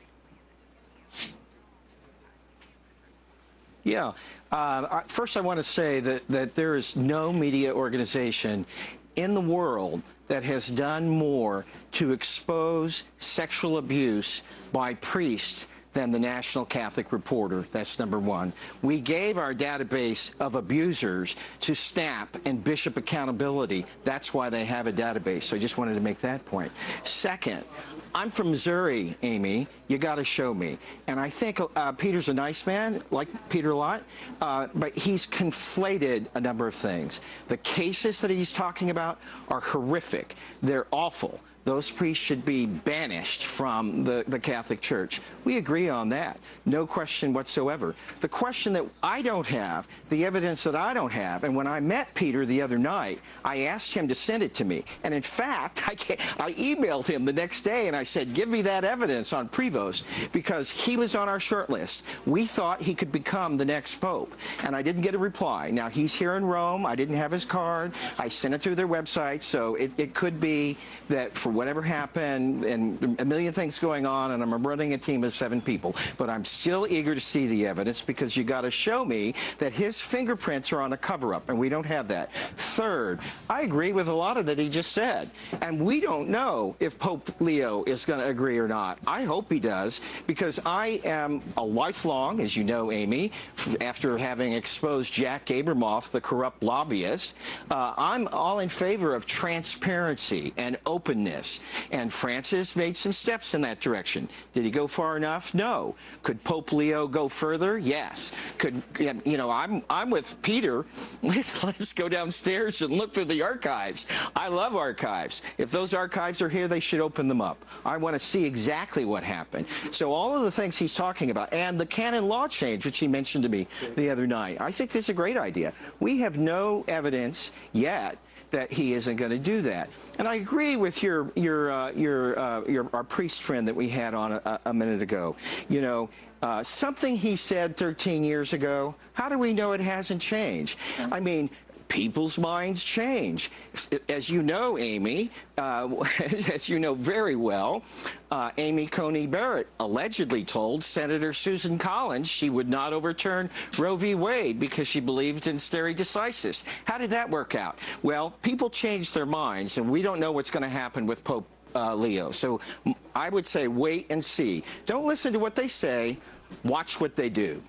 Yeah. Uh, first, I want to say that, that there is no media organization in the world that has done more to expose sexual abuse by priests than the National Catholic Reporter. That's number one. We gave our database of abusers to SNAP and Bishop Accountability. That's why they have a database. So I just wanted to make that point. Second, I'm from Missouri, Amy. You got to show me. And I think uh, Peter's a nice man, like Peter a lot, uh, but he's conflated a number of things. The cases that he's talking about are horrific. They're awful. Those priests should be banished from the, the Catholic Church. We agree on that. No question whatsoever. The question that I don't have, the evidence that I don't have, and when I met Peter the other night, I asked him to send it to me. And in fact, I, I emailed him the next day and I said, give me that evidence on Prevost, because he was on our short list. We thought he could become the next pope. And I didn't get a reply. Now, he's here in Rome. I didn't have his card. I sent it through their website. So it, it could be that for whatever happened and a million things going on, and I'm running a team of seven people, but I'm still eager to see the evidence because you got to show me that his fingerprints are on a cover-up, and we don't have that. Third, I agree with a lot of that he just said, and we don't know if Pope Leo is going to agree or not. I hope he does, because I am a lifelong, as you know, Amy, after having exposed Jack Abramoff, the corrupt lobbyist, uh, I'm all in favor of transparency and openness. And Francis made some steps in that direction. Did he go far enough? No. Could Pope Leo go further? Yes. Could, you know, I'm I'm with Peter. Let's go downstairs and look through the archives. I love archives. If those archives are here, they should open them up. I want to see exactly what happened. So all of the things he's talking about, and the canon law change, which he mentioned to me the other night, I think this is a great idea. We have no evidence yet that he isn't going to do that. And I agree with your your uh, your uh, your our priest friend that we had on a, a minute ago. You know, uh, something he said thirteen years ago. How do we know it hasn't changed? I mean, people's minds change. As you know, Amy, uh, as you know very well, uh, Amy Coney Barrett allegedly told Senator Susan Collins she would not overturn Roe v. Wade because she believed in stare decisis. How did that work out? Well, people change their minds, and we don't know what's going to happen with Pope uh, Leo. So I would say wait and see. Don't listen to what they say. Watch what they do.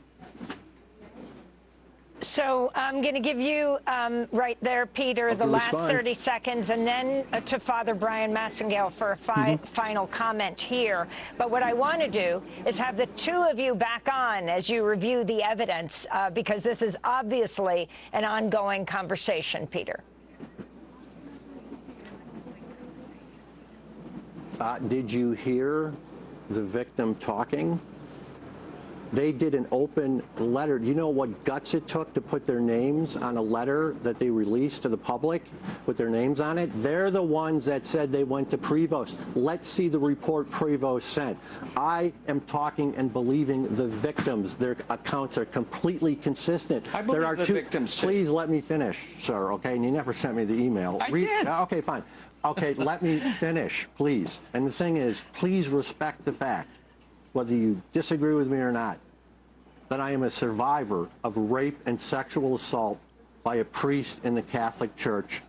So I'm going to give you um, right there, Peter, the last respond. thirty seconds, and then uh, to Father Brian Massengale for a fi mm-hmm. final comment here. But what I want to do is have the two of you back on as you review the evidence, uh, because this is obviously an ongoing conversation, Peter. Uh, did you hear the victim talking? They did an open letter. Do you know what guts it took to put their names on a letter that they released to the public with their names on it? They're the ones that said they went to Prevost. Let's see the report Prevost sent. I am talking and believing the victims. Their accounts are completely consistent. I believe there are the two, victims, too. Please let me finish, sir, okay? And you never sent me the email. I Re did. Okay, fine. Okay, let me finish, please. And the thing is, please respect the fact, whether you disagree with me or not, that I am a survivor of rape and sexual assault by a priest in the Catholic Church.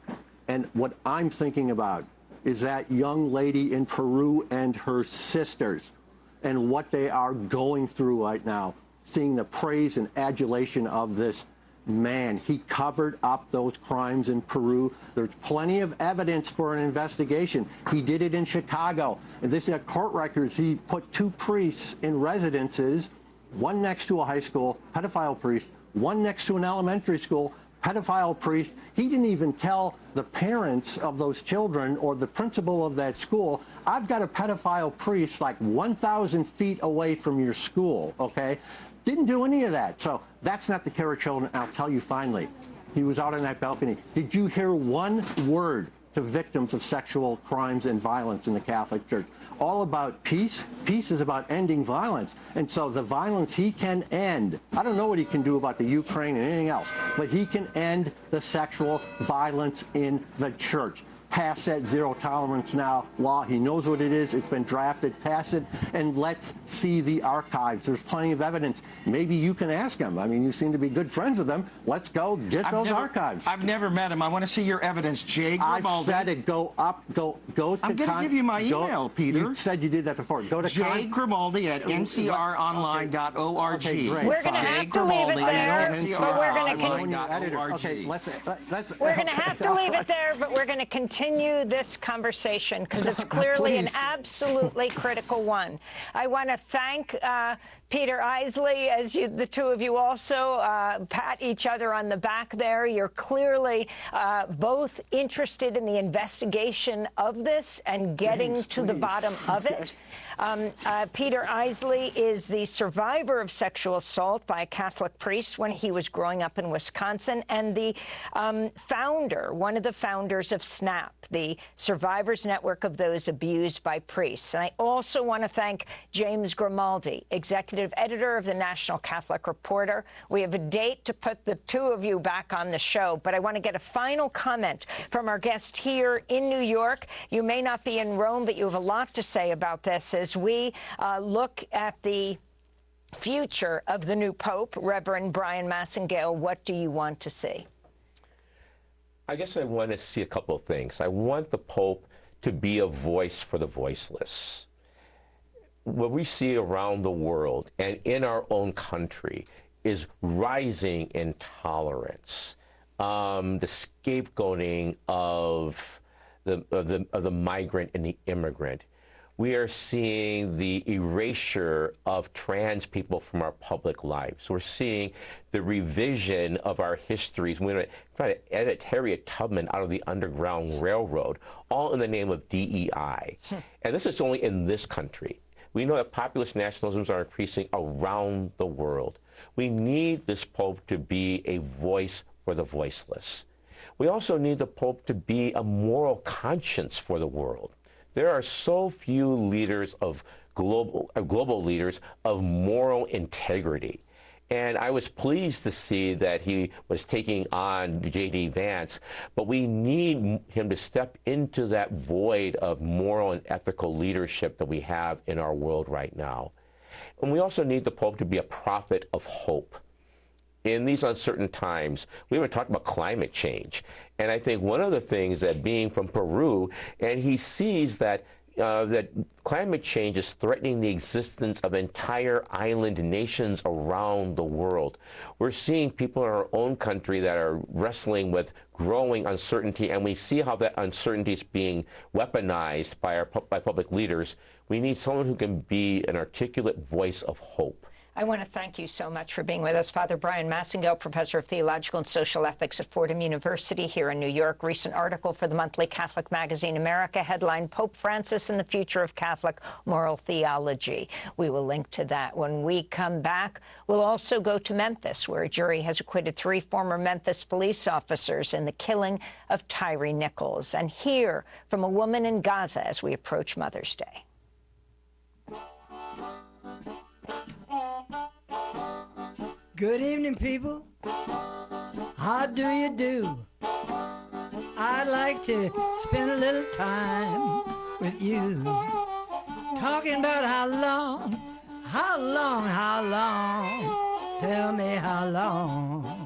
And what I'm thinking about is that young lady in Peru and her sisters and what they are going through right now, seeing the praise and adulation of this man. He covered up those crimes in Peru. There's plenty of evidence for an investigation. He did it in Chicago. And this is court records. He put two priests in residences, one next to a high school, pedophile priest, one next to an elementary school, pedophile priest. He didn't even tell the parents of those children or the principal of that school, I've got a pedophile priest like one thousand feet away from your school, okay? Didn't do any of that. So that's not the care of children. I'll tell you finally, he was out on that balcony. Did you hear one word to victims of sexual crimes and violence in the Catholic Church? All about peace. Peace is about ending violence. And so the violence he can end. I don't know what he can do about the Ukraine and anything else, but he can end the sexual violence in the church. Pass that zero tolerance now law. He knows what it is. It's been drafted. Pass it, and let's see the archives. There's plenty of evidence. Maybe you can ask him. I mean, you seem to be good friends with them. Let's go get I've those never, archives. I've never met him. I want to see your evidence, Jay Grimaldi. I said it. Go up. Go go to. I'm going to give you my go, email, Peter. You said you did that before. Go to Jay Grimaldi at N C R online dot org. Okay, great. We're going to have to leave it there, but we're going to continue. Okay, let's let's. We're going to have to leave it there, but we're going to continue this conversation because it's clearly an absolutely critical one. I want to thank uh, Peter Eisley, as you, the two of you also uh, pat each other on the back there. You're clearly uh, both interested in the investigation of this and getting James, to please. the bottom of it. Um, uh, Peter Eisley is the survivor of sexual assault by a Catholic priest when he was growing up in Wisconsin, and the um, founder, one of the founders of SNAP, the Survivors Network of Those Abused by Priests. And I also want to thank James Grimaldi, executive editor of the National Catholic Reporter. We have a date to put the two of you back on the show, but I want to get a final comment from our guest here in New York. You may not be in Rome, but you have a lot to say about this as we uh, look at the future of the new Pope. Reverend Brian Massengale, what do you want to see? I guess I want to see a couple of things. I want the Pope to be a voice for the voiceless. What we see around the world and in our own country is rising intolerance, um, the scapegoating of the, of the, of the migrant and the immigrant. We are seeing the erasure of trans people from our public lives. We're seeing the revision of our histories. We're trying to edit Harriet Tubman out of the Underground Railroad, all in the name of D E I. Hmm. And this is only in this country. We know that populist nationalisms are increasing around the world. We need this Pope to be a voice for the voiceless. We also need the Pope to be a moral conscience for the world. There are so few leaders of global, uh, global leaders of moral integrity. And I was pleased to see that he was taking on J D Vance, but we need him to step into that void of moral and ethical leadership that we have in our world right now. And we also need the Pope to be a prophet of hope. In these uncertain times, we haven't talked about climate change. And I think one of the things that being from Peru, and he sees that uh, that climate change is threatening the existence of entire island nations around the world. We're seeing people in our own country that are wrestling with growing uncertainty, and we see how that uncertainty is being weaponized by our by public leaders. We need someone who can be an articulate voice of hope. I want to thank you so much for being with us. Father Brian Massengale, professor of theological and social ethics at Fordham University here in New York. Recent article for the monthly Catholic magazine America, headline Pope Francis and the Future of Catholic Moral Theology. We will link to that. When we come back, we'll also go to Memphis, where a jury has acquitted three former Memphis police officers in the killing of Tyree Nichols, and hear from a woman in Gaza as we approach Mother's Day. Good evening, people. How do you do? I'd like to spend a little time with you, talking about how long, how long, how long, tell me how long.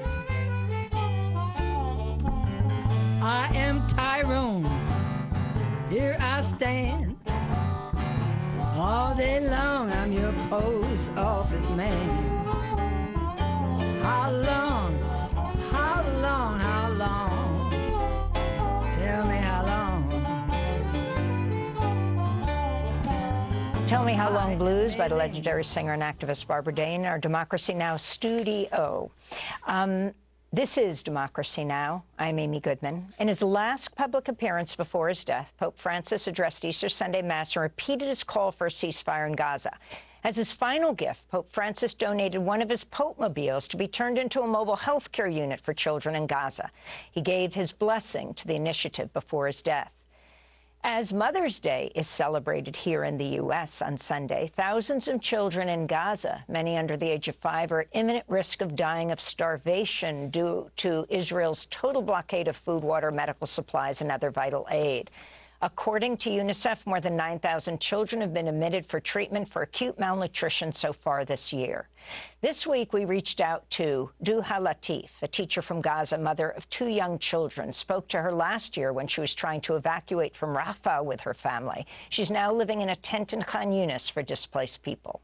I am Tyrone, here I stand, all day long I'm your post office man. How long, how long, how long, tell me how long. Tell Me How Long Blues by the legendary singer and activist Barbara Day in our Democracy Now! Studio. Um, This is Democracy Now! I'm Amy Goodman. In his last public appearance before his death, Pope Francis addressed Easter Sunday Mass and repeated his call for a ceasefire in Gaza. As his final gift, Pope Francis donated one of his Pope-mobiles to be turned into a mobile health care unit for children in Gaza. He gave his blessing to the initiative before his death. As Mother's Day is celebrated here in the U S on Sunday, thousands of children in Gaza, many under the age of five, are at imminent risk of dying of starvation due to Israel's total blockade of food, water, medical supplies, and other vital aid. According to UNICEF, more than nine thousand children have been admitted for treatment for acute malnutrition so far this year. This week, we reached out to Duha Latif, a teacher from Gaza, mother of two young children, spoke to her last year when she was trying to evacuate from Rafah with her family. She's now living in a tent in Khan Yunis for displaced people.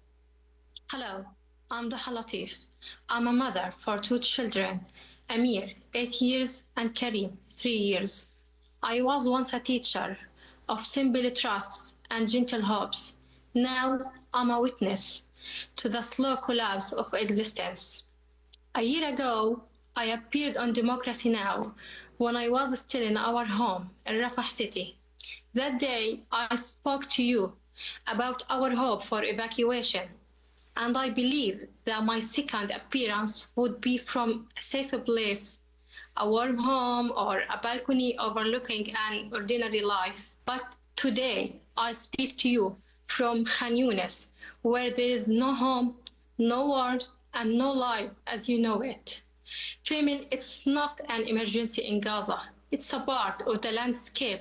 Hello, I'm Duha Latif. I'm a mother for two children, Amir, eight years, and Karim, three years. I was once a teacher of simple trust and gentle hopes. Now I'm a witness to the slow collapse of existence. A year ago, I appeared on Democracy Now! When I was still in our home in Rafah City. That day, I spoke to you about our hope for evacuation, and I believe that my second appearance would be from a safer place, a warm home, or a balcony overlooking an ordinary life. But today, I speak to you from Khan Yunis, where there is no home, no warmth, and no life as you know it. Famine, it's not an emergency in Gaza. It's a part of the landscape,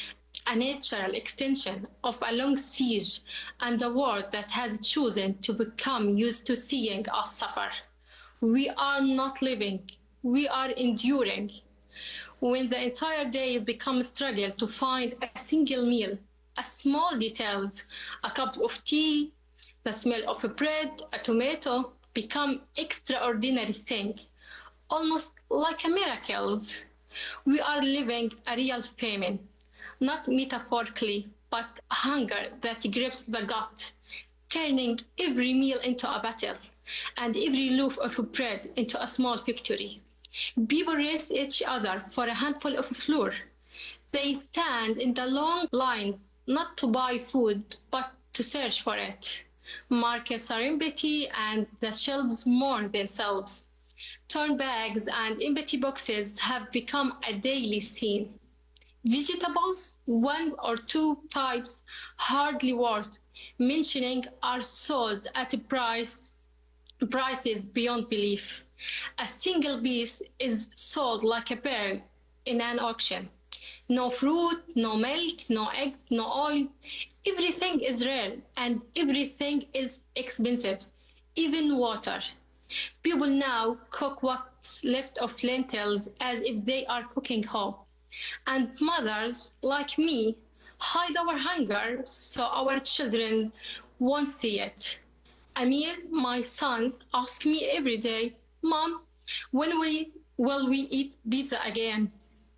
a natural extension of a long siege and a world that has chosen to become used to seeing us suffer. We are not living. We are enduring. When the entire day becomes a struggle to find a single meal, a small details, a cup of tea, the smell of a bread, a tomato, become extraordinary thing, almost like a miracles. We are living a real famine, not metaphorically, but hunger that grips the gut, turning every meal into a battle and every loaf of bread into a small victory. People race each other for a handful of flour. They stand in the long lines not to buy food, but to search for it. Markets are empty and the shelves mourn themselves. Torn bags and empty boxes have become a daily scene. Vegetables, one or two types, hardly worth mentioning, are sold at a price, prices beyond belief. A single piece is sold like a pearl in an auction. No fruit, no milk, no eggs, no oil. Everything is rare and everything is expensive, even water. People now cook what's left of lentils as if they are cooking hope. And mothers, like me, hide our hunger so our children won't see it. Amir, my sons, ask me every day, Mom, when we will we eat pizza again?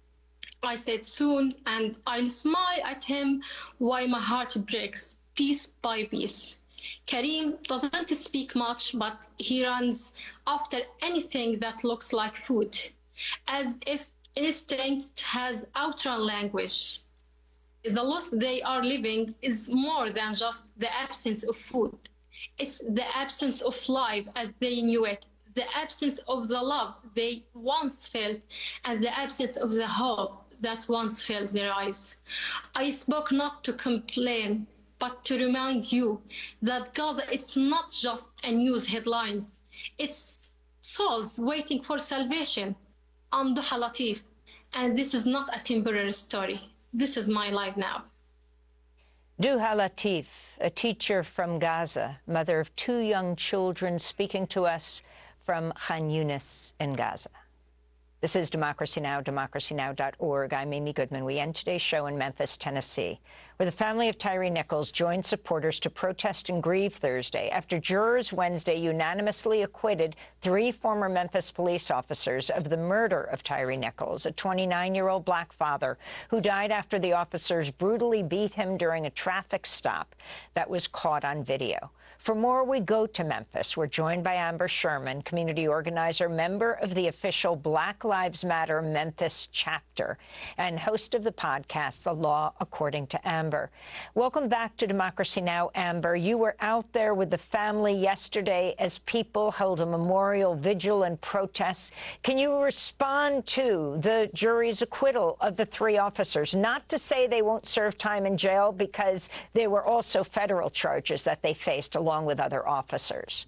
I said soon, and I'll smile at him while my heart breaks piece by piece. Kareem doesn't speak much, but he runs after anything that looks like food, as if instinct has outrun language. The loss they are living is more than just the absence of food. It's the absence of life as they knew it, the absence of the love they once felt, and the absence of the hope that once filled their eyes. I spoke not to complain, but to remind you that Gaza is not just a news headlines. It's souls waiting for salvation. I'm Duha Latif, and this is not a temporary story. This is my life now. Duha Latif, a teacher from Gaza, mother of two young children, speaking to us from Khan Yunis in Gaza. This is Democracy Now!, democracy now dot org. I'm Amy Goodman. We end today's show in Memphis, Tennessee, where the family of Tyre Nichols joined supporters to protest and grieve Thursday after jurors Wednesday unanimously acquitted three former Memphis police officers of the murder of Tyre Nichols, a twenty-nine-year-old black father who died after the officers brutally beat him during a traffic stop that was caught on video. For more, we go to Memphis. We're joined by Amber Sherman, community organizer, member of the official Black Lives Matter Memphis chapter, and host of the podcast, The Law According to Amber. Welcome back to Democracy Now!, Amber. You were out there with the family yesterday as people held a memorial vigil and protests. Can you respond to the jury's acquittal of the three officers? Not to say they won't serve time in jail, because there were also federal charges that they faced along with other officers.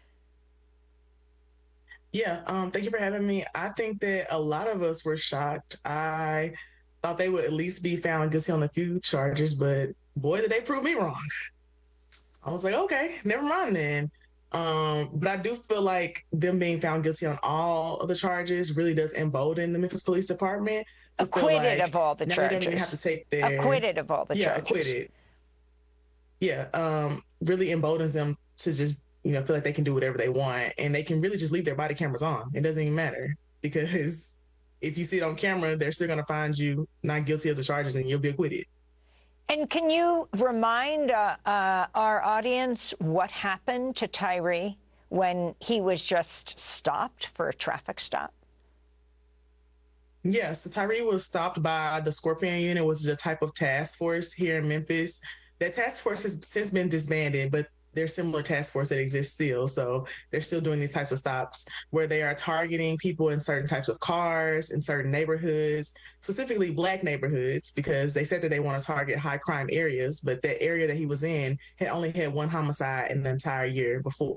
Yeah, um, thank you for having me. I think that a lot of us were shocked. I thought they would at least be found guilty on a few charges, but boy, did they prove me wrong. I was like, okay, never mind then. Um, but I do feel like them being found guilty on all of the charges really does embolden the Memphis Police Department. Acquitted like of all the now charges. They don't even have to take their... Acquitted of all the yeah, charges. acquitted. Yeah, um, really emboldens them to just, you know, feel like they can do whatever they want, and they can really just leave their body cameras on. It doesn't even matter, because if you see it on camera, they're still going to find you not guilty of the charges and you'll be acquitted. And can you remind uh, uh, our audience what happened to Tyre when he was just stopped for a traffic stop? Yeah, so Tyre was stopped by the Scorpion Unit, which is a type of task force here in Memphis. That task force has since been disbanded, but there's similar task force that exists still. So they're still doing these types of stops where they are targeting people in certain types of cars, in certain neighborhoods, specifically Black neighborhoods, because they said that they want to target high crime areas, but that area that he was in had only had one homicide in the entire year before.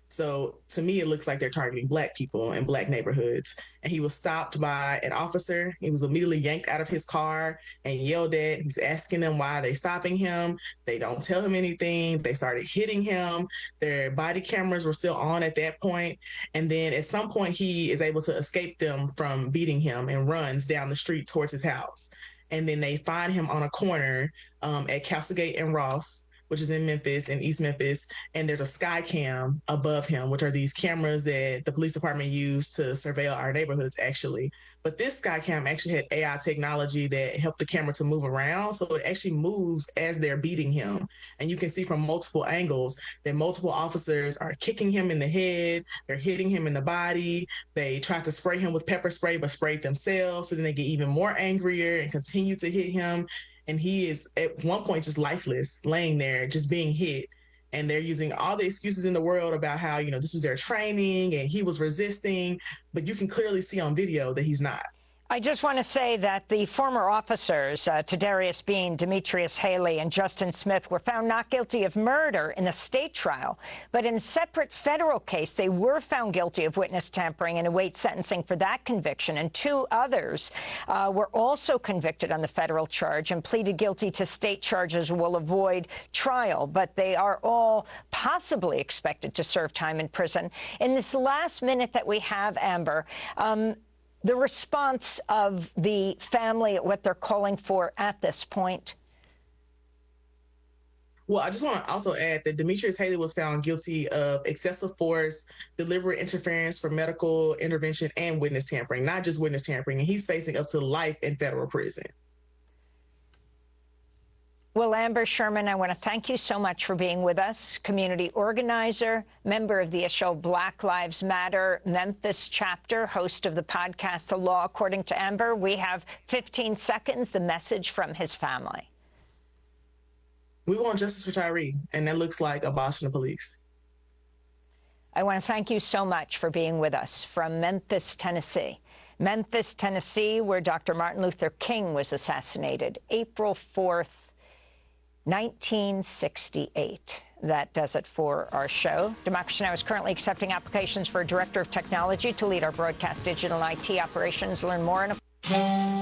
So to me, it looks like they're targeting Black people in Black neighborhoods. And he was stopped by an officer. He was immediately yanked out of his car and yelled at. He's asking them why they're stopping him. They don't tell him anything. They started hitting him. Their body cameras were still on at that point. And then at some point, he is able to escape them from beating him and runs down the street towards his house. And then they find him on a corner um, at Castlegate and Ross, which is in Memphis, in East Memphis, and there's a sky cam above him, which are these cameras that the police department use to surveil our neighborhoods, actually. But this sky cam actually had A I technology that helped the camera to move around, so it actually moves as they're beating him. And you can see from multiple angles that multiple officers are kicking him in the head, they're hitting him in the body, they tried to spray him with pepper spray, but sprayed themselves, so then they get even more angrier and continue to hit him. And he is at one point just lifeless, laying there, just being hit. And they're using all the excuses in the world about how, you know, this is their training and he was resisting, but you can clearly see on video that he's not. I just want to say that the former officers, uh, Tadarius Bean, Demetrius Haley, and Justin Smith, were found not guilty of murder in the state trial. But in a separate federal case, they were found guilty of witness tampering and await sentencing for that conviction. And two others uh, were also convicted on the federal charge and pleaded guilty to state charges, will avoid trial. But they are all possibly expected to serve time in prison. In this last minute that we have, Amber, um, the response of the family at what they're calling for at this point? Well, I just want to also add that Demetrius Haley was found guilty of excessive force, deliberate interference for medical intervention, and witness tampering, not just witness tampering. And he's facing up to life in federal prison. Well, Amber Sherman, I want to thank you so much for being with us. Community organizer, member of the issue Black Lives Matter Memphis chapter, host of the podcast The Law According to Amber. We have fifteen seconds, the message from his family. We want justice for Tyree, and that looks like abolishing the police. I want to thank you so much for being with us from Memphis, Tennessee. Memphis, Tennessee, where Doctor Martin Luther King was assassinated April fourth, nineteen sixty-eight. That does it for our show. Democracy Now! Is currently accepting applications for a director of technology to lead our broadcast, digital, and I T operations. Learn more in a